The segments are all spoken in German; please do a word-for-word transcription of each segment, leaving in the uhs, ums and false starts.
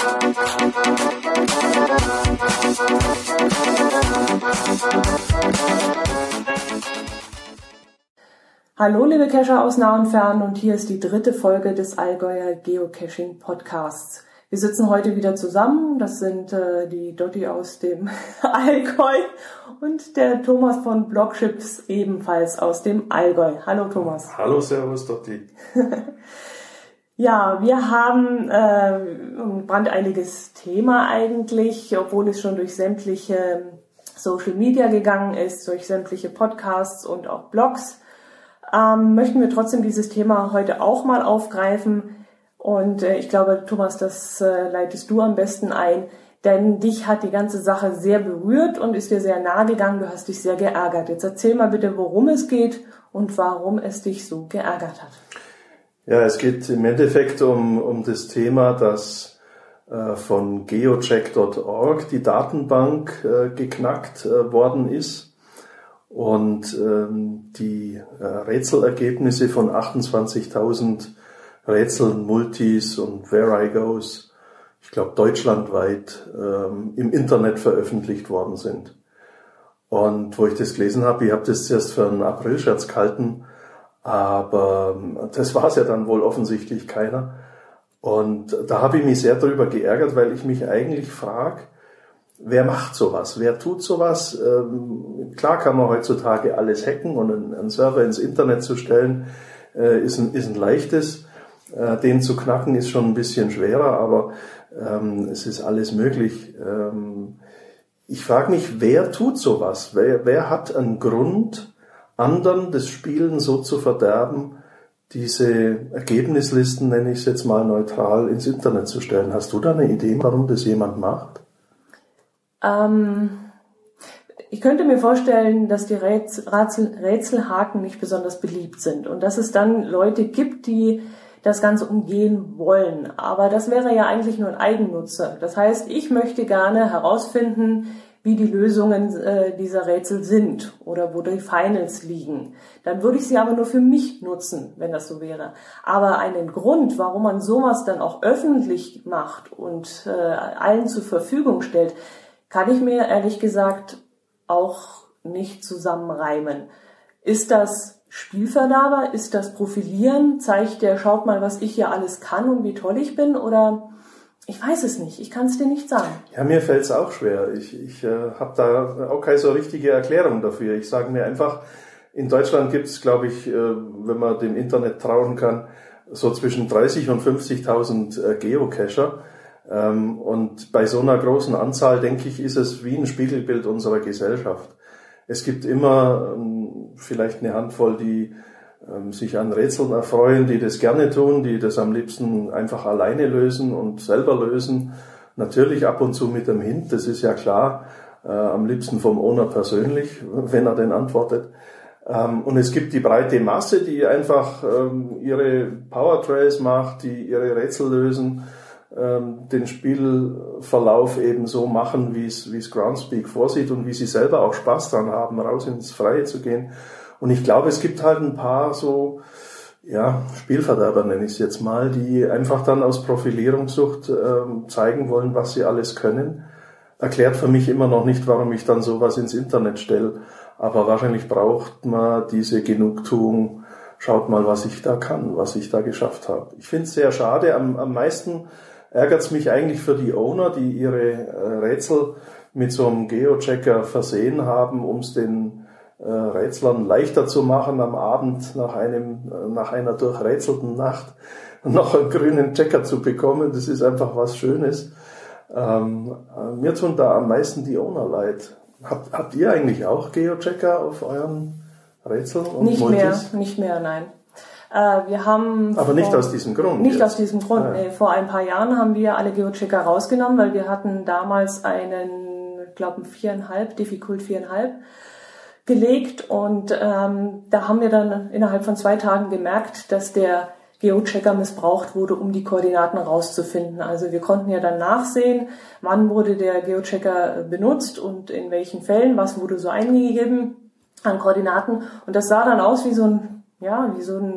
Hallo liebe Cacher aus nah und fern, und hier ist die dritte Folge des Allgäuer Geocaching Podcasts. Wir sitzen heute wieder zusammen, das sind äh, die Dotti aus dem Allgäu und der Thomas von Blogships ebenfalls aus dem Allgäu. Hallo Thomas. Hallo, servus Dotti. Ja, wir haben äh, ein brandeiliges Thema eigentlich, obwohl es schon durch sämtliche Social Media gegangen ist, durch sämtliche Podcasts und auch Blogs. Ähm, möchten wir trotzdem dieses Thema heute auch mal aufgreifen. Und äh, ich glaube, Thomas, das äh, leitest du am besten ein, denn dich hat die ganze Sache sehr berührt und ist dir sehr nahe gegangen. Du hast dich sehr geärgert. Jetzt erzähl mal bitte, worum es geht und warum es dich so geärgert hat. Ja, es geht im Endeffekt um, um das Thema, dass äh, von geocheck Punkt org die Datenbank äh, geknackt äh, worden ist. Und ähm, die äh, Rätselergebnisse von achtundzwanzigtausend Rätseln, Multis und Where I Goes, ich glaube deutschlandweit, ähm, im Internet veröffentlicht worden sind. Und wo ich das gelesen habe, ich habe das zuerst für einen Aprilscherz gehalten, aber ähm, das war es ja dann wohl offensichtlich keiner. Und da habe ich mich sehr darüber geärgert, weil ich mich eigentlich frage, wer macht sowas? Wer tut sowas? Ähm, klar kann man heutzutage alles hacken und einen, einen Server ins Internet zu stellen, äh, ist, ein, ist ein leichtes. Äh, den zu knacken ist schon ein bisschen schwerer, aber ähm, es ist alles möglich. Ähm, ich frage mich, wer tut sowas? Wer, wer hat einen Grund, anderen das Spielen so zu verderben, diese Ergebnislisten, nenne ich es jetzt mal neutral, ins Internet zu stellen? Hast du da eine Idee, warum das jemand macht? Ähm, ich könnte mir vorstellen, dass die Rätsel, Rätsel, Rätselhaken nicht besonders beliebt sind und dass es dann Leute gibt, die das Ganze umgehen wollen. Aber das wäre ja eigentlich nur ein Eigennutzer. Das heißt, ich möchte gerne herausfinden, wie die Lösungen äh, dieser Rätsel sind oder wo die Finals liegen. Dann würde ich sie aber nur für mich nutzen, wenn das so wäre. Aber einen Grund, warum man sowas dann auch öffentlich macht und äh, allen zur Verfügung stellt, kann ich mir ehrlich gesagt auch nicht zusammenreimen. Ist das Spielverderber? Ist das Profilieren? Zeigt der, schaut mal, was ich hier alles kann und wie toll ich bin? Oder ich weiß es nicht. Ich kann es dir nicht sagen. Ja, mir fällt es auch schwer. Ich, ich äh, habe da auch keine so richtige Erklärung dafür. Ich sage mir einfach, in Deutschland gibt es, glaube ich, äh, wenn man dem Internet trauen kann, so zwischen dreißig und fünfzigtausend äh, Geocacher. Ähm, und bei so einer großen Anzahl, denke ich, ist es wie ein Spiegelbild unserer Gesellschaft. Es gibt immer ähm, vielleicht eine Handvoll, die ähm, sich an Rätseln erfreuen, die das gerne tun, die das am liebsten einfach alleine lösen und selber lösen. Natürlich ab und zu mit dem Hint, das ist ja klar, äh, am liebsten vom Owner persönlich, wenn er denn antwortet. Ähm, und es gibt die breite Masse, die einfach ähm, ihre Powertrails macht, die ihre Rätsel lösen, den Spielverlauf eben so machen, wie es, wie es Groundspeak vorsieht und wie sie selber auch Spaß dran haben, raus ins Freie zu gehen. Und ich glaube, es gibt halt ein paar so, ja, Spielverderber nenne ich es jetzt mal, die einfach dann aus Profilierungssucht äh, zeigen wollen, was sie alles können. Erklärt für mich immer noch nicht, warum ich dann sowas ins Internet stelle. Aber wahrscheinlich braucht man diese Genugtuung. Schaut mal, was ich da kann, was ich da geschafft habe. Ich finde es sehr schade. Am, am meisten ärgert es mich eigentlich für die Owner, die ihre äh, Rätsel mit so einem Geochecker versehen haben, um es den äh, Rätslern leichter zu machen, am Abend nach einem äh, nach einer durchrätselten Nacht noch einen grünen Checker zu bekommen. Das ist einfach was Schönes. Ähm, äh, mir tun da am meisten die Owner leid. Habt, habt ihr eigentlich auch Geochecker auf euren Rätseln und Nicht Multis? mehr, nicht mehr, nein. Äh, wir haben Aber vor, nicht aus diesem Grund. Nicht jetzt. aus diesem Grund. Ah, ja. Nee, vor ein paar Jahren haben wir alle Geochecker rausgenommen, weil wir hatten damals einen, ich glaube, viereinhalb, Difficult viereinhalb gelegt und ähm, da haben wir dann innerhalb von zwei Tagen gemerkt, dass der Geochecker missbraucht wurde, um die Koordinaten rauszufinden. Also wir konnten ja dann nachsehen, wann wurde der Geochecker benutzt und in welchen Fällen, was wurde so eingegeben an Koordinaten. Und das sah dann aus wie so ein, ja, wie so ein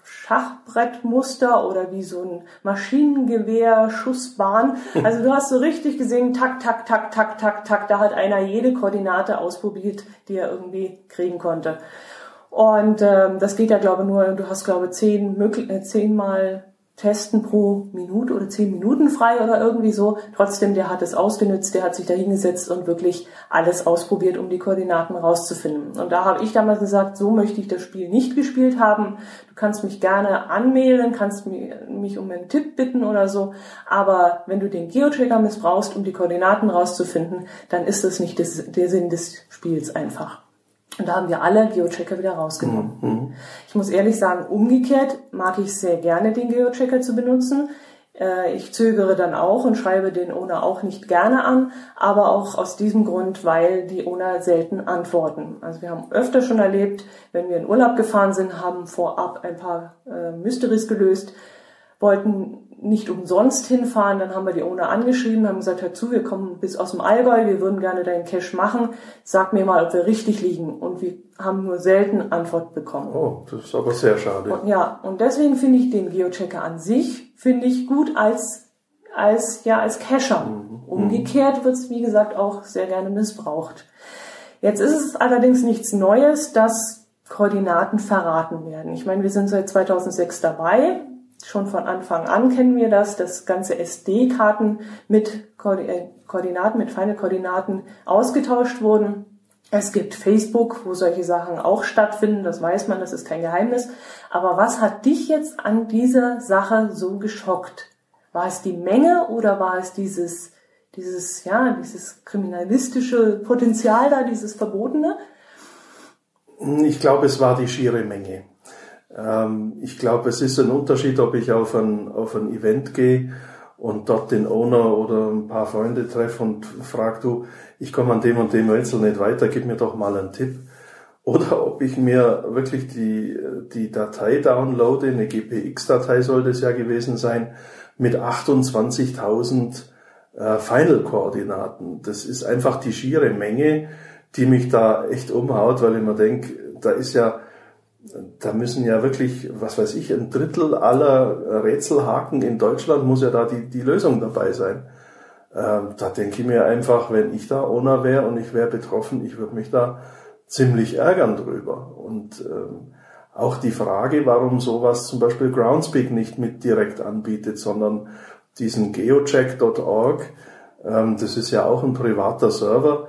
Schachbrettmuster oder wie so ein Maschinengewehr, Schussbahn. Also du hast so richtig gesehen, tak, tak, tak, tak, tak, tak. Da hat einer jede Koordinate ausprobiert, die er irgendwie kriegen konnte. Und ähm, das geht ja, glaube ich, nur, du hast, glaube ich, zehn, möglich, äh, zehnmal Testen pro Minute oder zehn Minuten frei oder irgendwie so. Trotzdem, der hat es ausgenutzt, der hat sich da hingesetzt und wirklich alles ausprobiert, um die Koordinaten rauszufinden. Und da habe ich damals gesagt, so möchte ich das Spiel nicht gespielt haben. Du kannst mich gerne anmailen, kannst mich um einen Tipp bitten oder so. Aber wenn du den Geotracker missbrauchst, um die Koordinaten rauszufinden, dann ist das nicht das, der Sinn des Spiels einfach. Und da haben wir alle Geotracker wieder rausgenommen. Mhm. Ich muss ehrlich sagen, umgekehrt mag ich sehr gerne, den Geotracker zu benutzen. Ich zögere dann auch und schreibe den Owner auch nicht gerne an, aber auch aus diesem Grund, weil die Owner selten antworten. Also wir haben öfter schon erlebt, wenn wir in Urlaub gefahren sind, haben vorab ein paar äh, Mysteries gelöst, wollten nicht umsonst hinfahren, dann haben wir die Owner angeschrieben, haben gesagt, hör zu, wir kommen bis aus dem Allgäu, wir würden gerne deinen Cache machen, sag mir mal, ob wir richtig liegen. Und wir haben nur selten Antwort bekommen. Oh, das ist aber sehr schade. Und, ja, und deswegen finde ich den Geotracker an sich, finde ich gut als, als, ja, als Cacher. Mhm. Umgekehrt wird es, wie gesagt, auch sehr gerne missbraucht. Jetzt ist es allerdings nichts Neues, dass Koordinaten verraten werden. Ich meine, wir sind seit zweitausendsechs dabei. Schon von Anfang an kennen wir das, dass ganze S D-Karten mit Koordinaten, mit Final-Koordinaten ausgetauscht wurden. Es gibt Facebook, wo solche Sachen auch stattfinden, das weiß man, das ist kein Geheimnis. Aber was hat dich jetzt an dieser Sache so geschockt? War es die Menge oder war es dieses, dieses, ja, dieses kriminalistische Potenzial da, dieses Verbotene? Ich glaube, es war die schiere Menge. Ich glaube, es ist ein Unterschied, ob ich auf ein, auf ein Event gehe und dort den Owner oder ein paar Freunde treffe und frage, du, ich komme an dem und dem Rätsel nicht weiter, gib mir doch mal einen Tipp. Oder ob ich mir wirklich die, die Datei downloade, eine G P X-Datei sollte es ja gewesen sein, mit achtundzwanzigtausend äh, Final-Koordinaten. Das ist einfach die schiere Menge, die mich da echt umhaut, weil ich mir denke, da ist ja Da müssen ja wirklich, was weiß ich, ein Drittel aller Rätselhaken in Deutschland muss ja da die, die Lösung dabei sein. Ähm, da denke ich mir einfach, wenn ich da Owner wäre und ich wäre betroffen, ich würde mich da ziemlich ärgern drüber. Und ähm, auch die Frage, warum sowas zum Beispiel Groundspeak nicht mit direkt anbietet, sondern diesen geocheck Punkt org, ähm, das ist ja auch ein privater Server,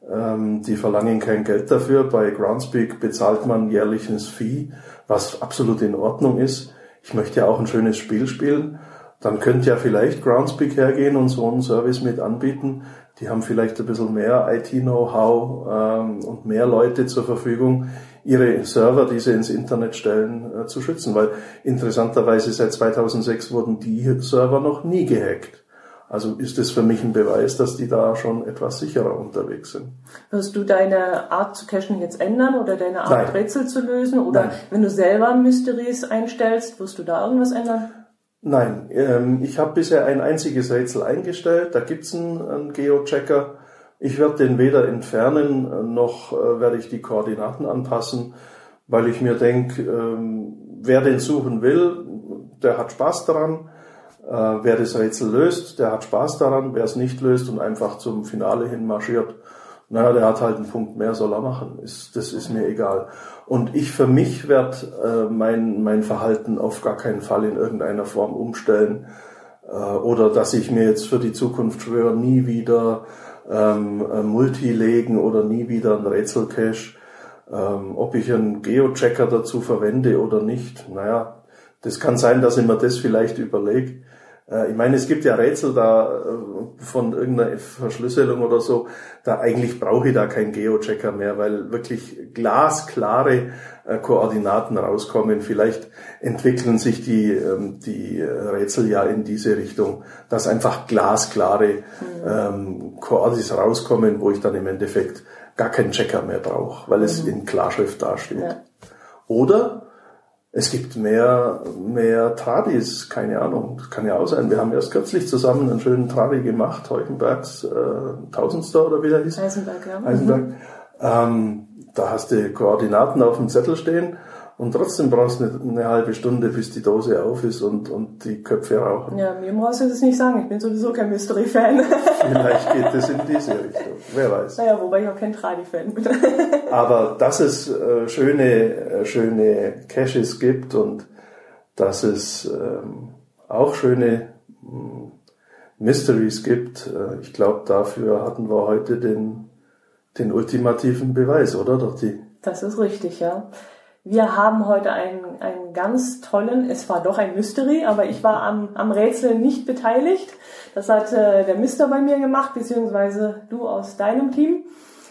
die verlangen kein Geld dafür. Bei Groundspeak bezahlt man jährlich ein Fee, was absolut in Ordnung ist. Ich möchte ja auch ein schönes Spiel spielen. Dann könnte ja vielleicht Groundspeak hergehen und so einen Service mit anbieten. Die haben vielleicht ein bisschen mehr I T-Know-how ähm, und mehr Leute zur Verfügung, ihre Server, die sie ins Internet stellen, äh, zu schützen. Weil interessanterweise seit zweitausendsechs wurden die Server noch nie gehackt. Also ist es für mich ein Beweis, dass die da schon etwas sicherer unterwegs sind. Wirst du deine Art zu cachen jetzt ändern oder deine Art Nein. Rätsel zu lösen? Oder Nein. Wenn du selber Mysteries einstellst, wirst du da irgendwas ändern? Nein, ähm, ich habe bisher ein einziges Rätsel eingestellt. Da gibt's einen, einen Geochecker. Ich werde den weder entfernen, noch äh, werde ich die Koordinaten anpassen, weil ich mir denke, ähm, wer den suchen will, der hat Spaß daran. Äh, wer das Rätsel löst, der hat Spaß daran. Wer es nicht löst und einfach zum Finale hin marschiert, naja, der hat halt einen Punkt mehr, soll er machen. Ist, das ist mir egal. Und ich für mich werde äh, mein, mein Verhalten auf gar keinen Fall in irgendeiner Form umstellen. Äh, oder dass ich mir jetzt für die Zukunft schwöre, nie wieder ähm, Multi legen oder nie wieder ein Rätselcache. Ähm, ob ich einen Geochecker dazu verwende oder nicht, naja, das kann sein, dass ich mir das vielleicht überlege. Ich meine, es gibt ja Rätsel da von irgendeiner Verschlüsselung oder so, da eigentlich brauche ich da keinen Geochecker mehr, weil wirklich glasklare Koordinaten rauskommen. Vielleicht entwickeln sich die, die Rätsel ja in diese Richtung, dass einfach glasklare mhm. Koordis rauskommen, wo ich dann im Endeffekt gar keinen Checker mehr brauche, weil es mhm. in Klarschrift dasteht. Ja. Oder es gibt mehr, mehr Tradis, keine Ahnung, das kann ja auch sein. Wir haben erst kürzlich zusammen einen schönen Tradi gemacht, Heuchenbergs äh, Tausendster oder wie der hieß. Eisenberg, ja. Eisenberg. Mhm. Ähm, da hast du Koordinaten auf dem Zettel stehen Und trotzdem brauchst du eine, eine halbe Stunde, bis die Dose auf ist und, und die Köpfe rauchen. Ja, mir brauchst du das nicht sagen. Ich bin sowieso kein Mystery-Fan. Vielleicht geht es in diese Richtung. Wer weiß. Naja, wobei ich auch kein Tradi-Fan bin. Aber dass es äh, schöne, äh, schöne Caches gibt und dass es ähm, auch schöne mh, Mysteries gibt, äh, ich glaube, dafür hatten wir heute den, den ultimativen Beweis, oder, Dotti? Das ist richtig, ja. Wir haben heute einen, einen ganz tollen, es war doch ein Mystery, aber ich war am, am Rätsel nicht beteiligt. Das hat äh, der Mister bei mir gemacht, beziehungsweise du aus deinem Team.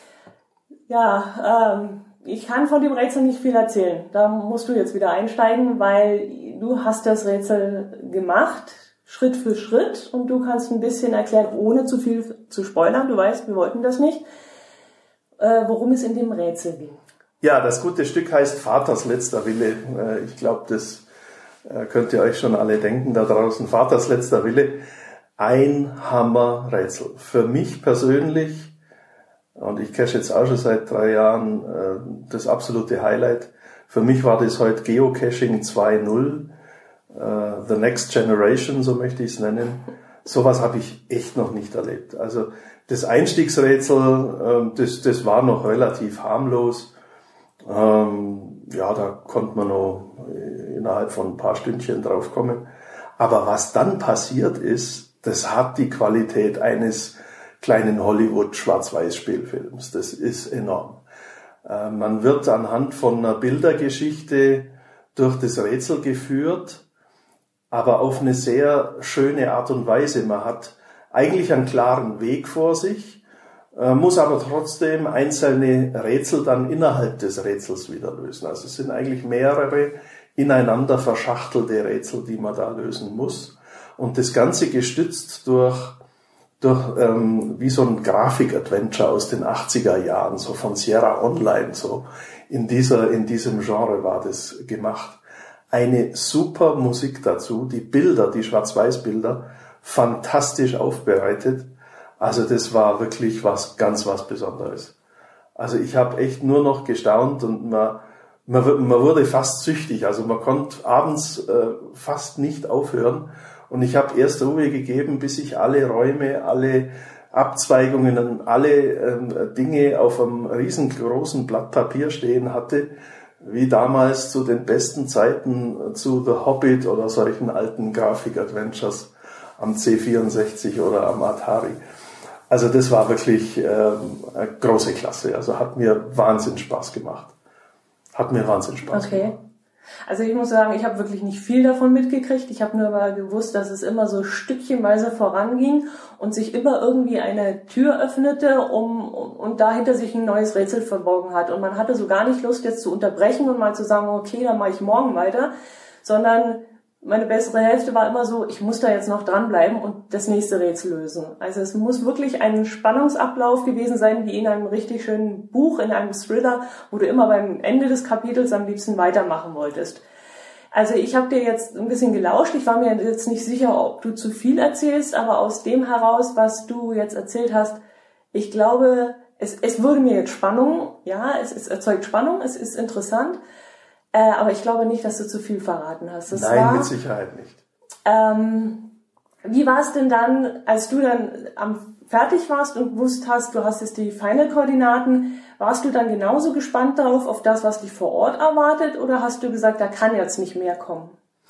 Ja, ähm, ich kann von dem Rätsel nicht viel erzählen. Da musst du jetzt wieder einsteigen, weil du hast das Rätsel gemacht, Schritt für Schritt, und du kannst ein bisschen erklären, ohne zu viel zu spoilern. Du weißt, wir wollten das nicht, äh, worum es in dem Rätsel ging. Ja, das gute Stück heißt Vaters letzter Wille. Ich glaube, das könnt ihr euch schon alle denken da draußen. Vaters letzter Wille. Ein Hammerrätsel. Für mich persönlich, und ich cache jetzt auch schon seit drei Jahren, das absolute Highlight. Für mich war das heute Geocaching zwei Punkt null. The Next Generation, so möchte ich es nennen. Sowas habe ich echt noch nicht erlebt. Also das Einstiegsrätsel, das, das war noch relativ harmlos. Ähm, ja, da konnte man noch innerhalb von ein paar Stündchen drauf kommen. Aber was dann passiert ist, das hat die Qualität eines kleinen Hollywood-Schwarz-Weiß-Spielfilms. Das ist enorm. Äh, man wird anhand von einer Bildergeschichte durch das Rätsel geführt, aber auf eine sehr schöne Art und Weise. Man hat eigentlich einen klaren Weg vor sich, muss aber trotzdem einzelne Rätsel dann innerhalb des Rätsels wieder lösen. Also es sind eigentlich mehrere ineinander verschachtelte Rätsel, die man da lösen muss. Und das Ganze gestützt durch, durch ähm, wie so ein Grafik-Adventure aus den achtziger Jahren, so von Sierra Online, so in dieser, in diesem Genre war das gemacht. Eine super Musik dazu, die Bilder, die Schwarz-Weiß-Bilder, fantastisch aufbereitet. Also das war wirklich was ganz was Besonderes. Also ich habe echt nur noch gestaunt und man, man, man wurde fast süchtig. Also man konnte abends äh, fast nicht aufhören. Und ich habe erst Ruhe gegeben, bis ich alle Räume, alle Abzweigungen und alle äh, Dinge auf einem riesengroßen Blatt Papier stehen hatte, wie damals zu den besten Zeiten zu The Hobbit oder solchen alten Grafik-Adventures am C vierundsechzig oder am Atari. Also das war wirklich äh, eine große Klasse. Also hat mir Wahnsinn Spaß gemacht. Hat mir Wahnsinn Spaß okay. gemacht. Also ich muss sagen, ich habe wirklich nicht viel davon mitgekriegt. Ich habe nur aber gewusst, dass es immer so stückchenweise voranging und sich immer irgendwie eine Tür öffnete um, und dahinter sich ein neues Rätsel verborgen hat. Und man hatte so gar nicht Lust, jetzt zu unterbrechen und mal zu sagen, okay, dann mache ich morgen weiter, sondern meine bessere Hälfte war immer so, ich muss da jetzt noch dranbleiben und das nächste Rätsel lösen. Also es muss wirklich ein Spannungsablauf gewesen sein, wie in einem richtig schönen Buch, in einem Thriller, wo du immer beim Ende des Kapitels am liebsten weitermachen wolltest. Also ich habe dir jetzt ein bisschen gelauscht. Ich war mir jetzt nicht sicher, ob du zu viel erzählst, aber aus dem heraus, was du jetzt erzählt hast, ich glaube, es, es würde mir jetzt Spannung, ja, es, es erzeugt Spannung, es ist interessant. Äh, aber ich glaube nicht, dass du zu viel verraten hast. Das Nein, war, mit Sicherheit nicht. Ähm, wie war es denn dann, als du dann am fertig warst und gewusst hast, du hast jetzt die Final-Koordinaten, warst du dann genauso gespannt darauf, auf das, was dich vor Ort erwartet, oder hast du gesagt, da kann jetzt nicht mehr kommen?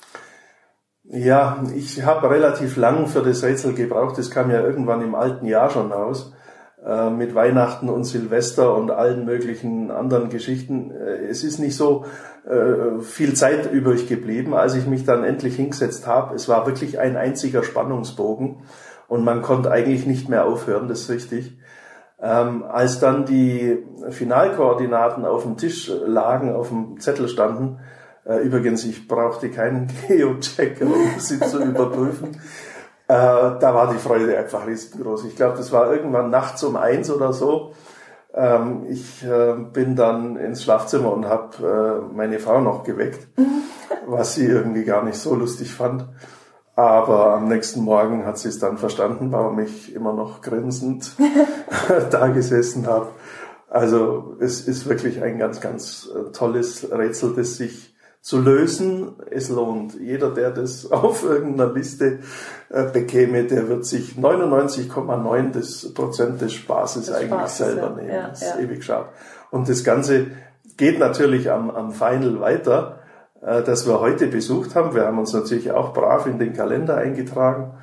Ja, ich habe relativ lang für das Rätsel gebraucht. Das kam ja irgendwann im alten Jahr schon raus. Mit Weihnachten und Silvester und allen möglichen anderen Geschichten. Es ist nicht so äh, viel Zeit übrig geblieben, als ich mich dann endlich hingesetzt habe. Es war wirklich ein einziger Spannungsbogen und man konnte eigentlich nicht mehr aufhören, das ist richtig. Ähm, als dann die Finalkoordinaten auf dem Tisch lagen, auf dem Zettel standen, äh, übrigens, ich brauchte keinen Geo-Checker, um sie zu überprüfen, Äh, da war die Freude einfach riesengroß. Ich glaube, das war irgendwann nachts um eins oder so. Ähm, ich äh, bin dann ins Schlafzimmer und habe äh, meine Frau noch geweckt, was sie irgendwie gar nicht so lustig fand. Aber am nächsten Morgen hat sie es dann verstanden, warum ich immer noch grinsend da gesessen habe. Also es ist wirklich ein ganz, ganz tolles Rätsel, das sich zu lösen, es lohnt. Jeder, der das auf irgendeiner Liste äh, bekäme, der wird sich neunundneunzig Komma neun Prozent des Spaßes das eigentlich Spaß, selber ja. nehmen. Ja, das ist ja. ewig schade. Und das Ganze geht natürlich am, am Final weiter, äh, das wir heute besucht haben. Wir haben uns natürlich auch brav in den Kalender eingetragen.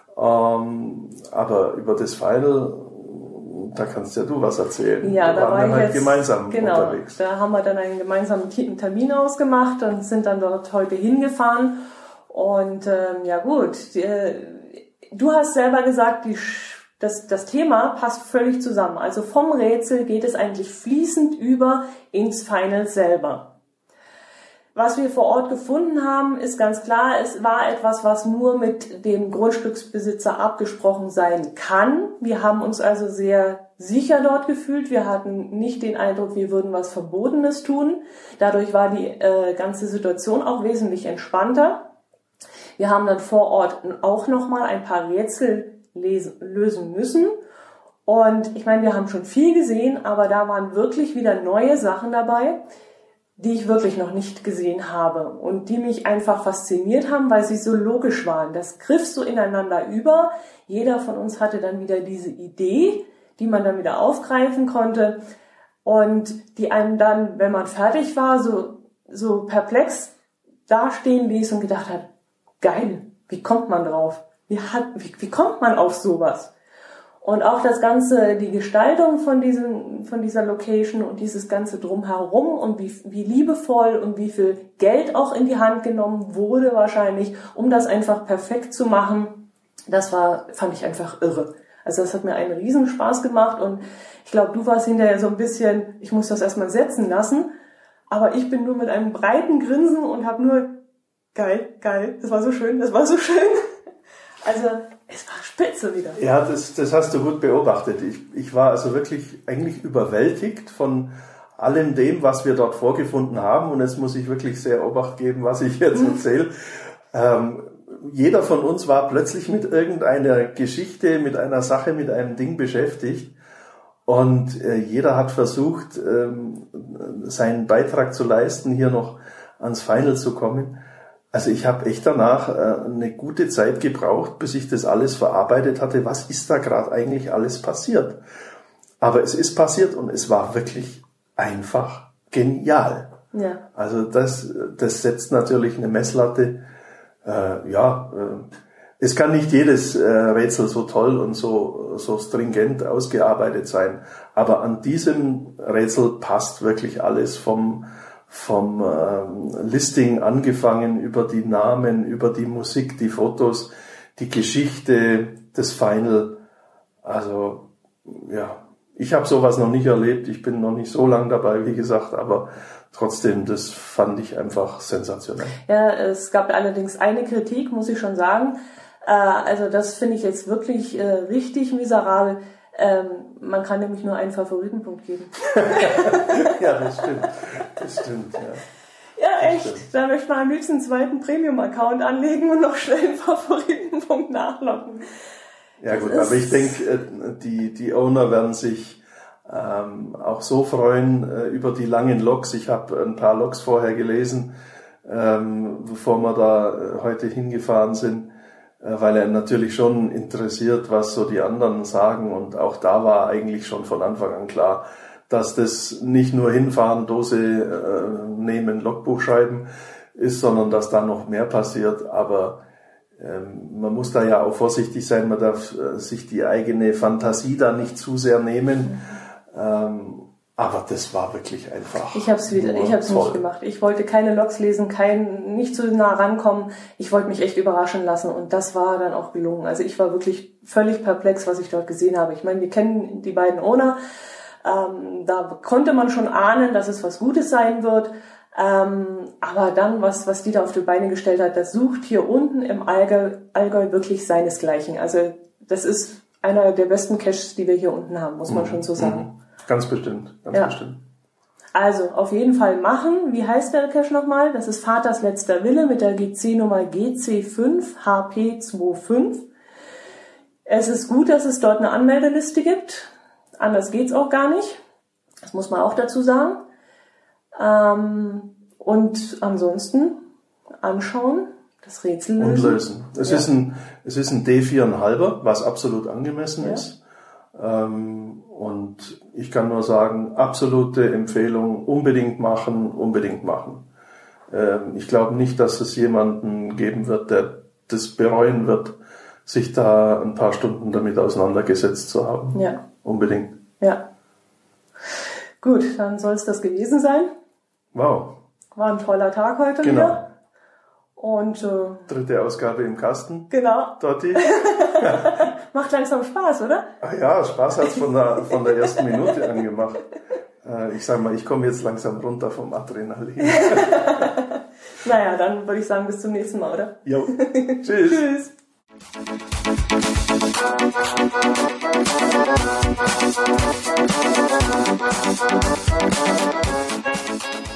Ähm, aber über das Final, da kannst ja du was erzählen. Ja, da, da waren war wir halt jetzt, gemeinsam genau, unterwegs. Da haben wir dann einen gemeinsamen Termin ausgemacht und sind dann dort heute hingefahren. Und ähm, ja gut, die, du hast selber gesagt, die, das, das Thema passt völlig zusammen. Also vom Rätsel geht es eigentlich fließend über ins Final selber. Was wir vor Ort gefunden haben, ist ganz klar, es war etwas, was nur mit dem Grundstücksbesitzer abgesprochen sein kann. Wir haben uns also sehr sicher dort gefühlt. Wir hatten nicht den Eindruck, wir würden was Verbotenes tun. Dadurch war die äh, ganze Situation auch wesentlich entspannter. Wir haben dann vor Ort auch nochmal ein paar Rätsel lesen, lösen müssen. Und ich meine, wir haben schon viel gesehen, aber da waren wirklich wieder neue Sachen dabei, die ich wirklich noch nicht gesehen habe und die mich einfach fasziniert haben, weil sie so logisch waren. Das griff so ineinander über. Jeder von uns hatte dann wieder diese Idee, die man dann wieder aufgreifen konnte und die einem dann, wenn man fertig war, so, so perplex dastehen ließ und gedacht hat, geil, wie kommt man drauf? Wie, hat, wie, wie kommt man auf sowas? Und auch das Ganze, die Gestaltung von diesem, von dieser Location und dieses Ganze drumherum und wie, wie liebevoll und wie viel Geld auch in die Hand genommen wurde wahrscheinlich, um das einfach perfekt zu machen, das war, fand ich einfach irre. Also das hat mir einen riesen Spaß gemacht und ich glaube, du warst hinterher so ein bisschen, ich muss das erstmal setzen lassen, aber ich bin nur mit einem breiten Grinsen und habe nur, geil, geil, das war so schön, das war so schön. Also es war spitze wieder. Ja, das, das hast du gut beobachtet. Ich, ich war also wirklich eigentlich überwältigt von allem dem, was wir dort vorgefunden haben. Und jetzt muss ich wirklich sehr Obacht geben, was ich jetzt erzähle. Ähm, jeder von uns war plötzlich mit irgendeiner Geschichte, mit einer Sache, mit einem Ding beschäftigt. Und äh, jeder hat versucht, ähm, seinen Beitrag zu leisten, hier noch ans Final zu kommen. Also ich habe echt danach äh, eine gute Zeit gebraucht, bis ich das alles verarbeitet hatte. Was ist da gerade eigentlich alles passiert? Aber es ist passiert und es war wirklich einfach genial. Ja. Also das, das setzt natürlich eine Messlatte. Äh, ja, äh, es kann nicht jedes äh, Rätsel so toll und so so stringent ausgearbeitet sein. Aber an diesem Rätsel passt wirklich alles vom vom ähm, Listing angefangen, über die Namen, über die Musik, die Fotos, die Geschichte, das Final. Also ja, ich habe sowas noch nicht erlebt. Ich bin noch nicht so lang dabei, wie gesagt, aber trotzdem, das fand ich einfach sensationell. Ja, es gab allerdings eine Kritik, muss ich schon sagen. Äh, also das finde ich jetzt wirklich äh, richtig miserabel. Ähm, man kann nämlich nur einen Favoritenpunkt geben. Ja, das stimmt. Das stimmt, ja. Ja, echt. Stimmt. Da möchte man am liebsten einen zweiten Premium-Account anlegen und noch schnell einen Favoritenpunkt nachlocken. Ja gut, aber ich denke, die, die Owner werden sich ähm, auch so freuen äh, über die langen Logs. Ich habe ein paar Logs vorher gelesen, ähm, bevor wir da äh, heute hingefahren sind, weil er natürlich schon interessiert, was so die anderen sagen. Und auch da war eigentlich schon von Anfang an klar, dass das nicht nur hinfahren, Dose äh, nehmen, Logbuch schreiben ist, sondern dass da noch mehr passiert. Aber ähm, man muss da ja auch vorsichtig sein, man darf äh, sich die eigene Fantasie da nicht zu sehr nehmen. Mhm. Ähm, aber das war wirklich einfach. Ich habe es wieder, ich habe es nicht gemacht. Ich wollte keine Logs lesen, kein, nicht zu nah rankommen. Ich wollte mich echt überraschen lassen und das war dann auch gelungen. Also ich war wirklich völlig perplex, was ich dort gesehen habe. Ich meine, wir kennen die beiden Owner. Ähm, da konnte man schon ahnen, dass es was Gutes sein wird. Ähm, aber dann, was, was die da auf die Beine gestellt hat, das sucht hier unten im Allgäu, Allgäu wirklich seinesgleichen. Also das ist einer der besten Caches, die wir hier unten haben, muss man mhm. schon so sagen. Ganz bestimmt, ganz ja. bestimmt. Also, auf jeden Fall machen. Wie heißt der Cache nochmal? Das ist Vaters letzter Wille mit der G C-Nummer G C fünf H P fünfundzwanzig. Es ist gut, dass es dort eine Anmeldeliste gibt. Anders geht's auch gar nicht. Das muss man auch dazu sagen. Ähm, und ansonsten anschauen, das Rätsel lösen. Und lösen. Es, ja. ist ein, es ist ein D vier Komma fünf, was absolut angemessen ja. ist. Ähm, und ich kann nur sagen, absolute Empfehlung, unbedingt machen, unbedingt machen. Ähm, ich glaube nicht, dass es jemanden geben wird, der das bereuen wird, sich da ein paar Stunden damit auseinandergesetzt zu haben. Ja. Unbedingt. Ja. Gut, dann soll es das gewesen sein. Wow. War ein toller Tag heute genau. wieder. Und äh, dritte Ausgabe im Kasten. Genau. Dotti. Macht langsam Spaß, oder? Ah ja, Spaß hat's von der, von der ersten Minute an gemacht. Äh, ich sag mal, ich komme jetzt langsam runter vom Adrenalin. Naja, dann würde ich sagen, bis zum nächsten Mal, oder? Jo. Tschüss. Tschüss.